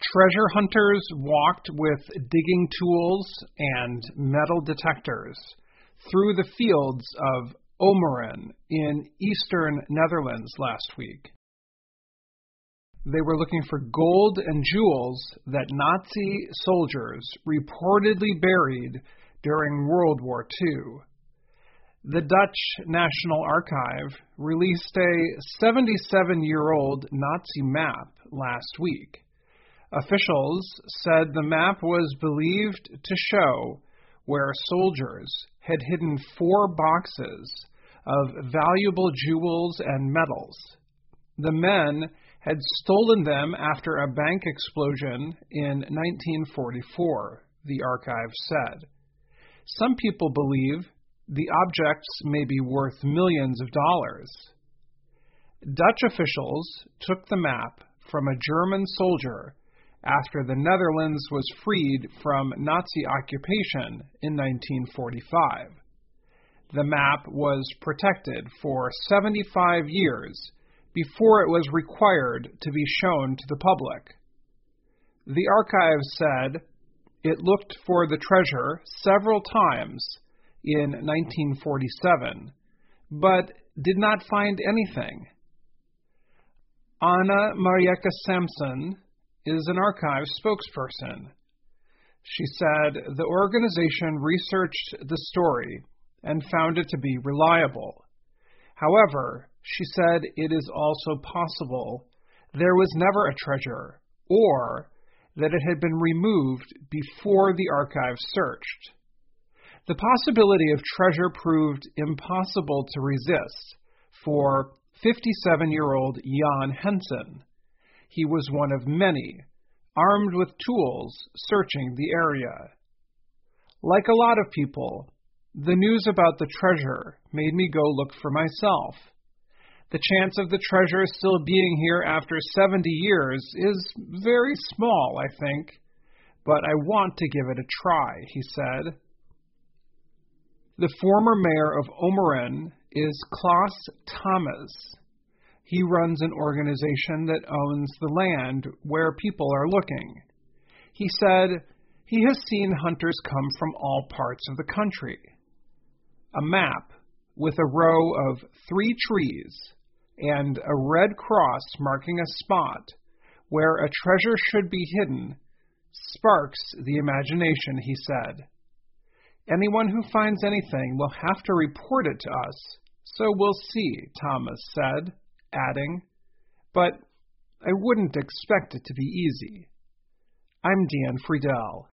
Treasure hunters walked with digging tools and metal detectors through the fields of Omeren in eastern Netherlands last week. They were looking for gold and jewels that Nazi soldiers reportedly buried during World War II. The Dutch National Archive released a 77-year-old Nazi map last week. Officials said the map was believed to show where soldiers had hidden 4 boxes of valuable jewels and metals. The men had stolen them after a bank explosion in 1944, the archive said. Some people believe the objects may be worth millions of dollars. Dutch officials took the map from a German soldier after the Netherlands was freed from Nazi occupation in 1945. The map was protected for 75 years before it was required to be shown to the public. The archive said it looked for the treasure several times in 1947, but did not find anything. Anna Marieke Samson is an archive spokesperson. She said the organization researched the story and found it to be reliable. However, she said it is also possible there was never a treasure or that it had been removed before the archive searched. The possibility of treasure proved impossible to resist for 57-year-old Jan Hensen. He was one of many, armed with tools, searching the area. Like a lot of people, the news about the treasure made me go look for myself. The chance of the treasure still being here after 70 years is very small, I think, but I want to give it a try, he said. The former mayor of Omeren is Klaas Thomas. He runs an organization that owns the land where people are looking. He said he has seen hunters come from all parts of the country. A map with a row of 3 trees and a red cross marking a spot where a treasure should be hidden sparks the imagination, he said. Anyone who finds anything will have to report it to us, so we'll see, Thomas said, adding, but I wouldn't expect it to be easy. I'm Dan Friedel.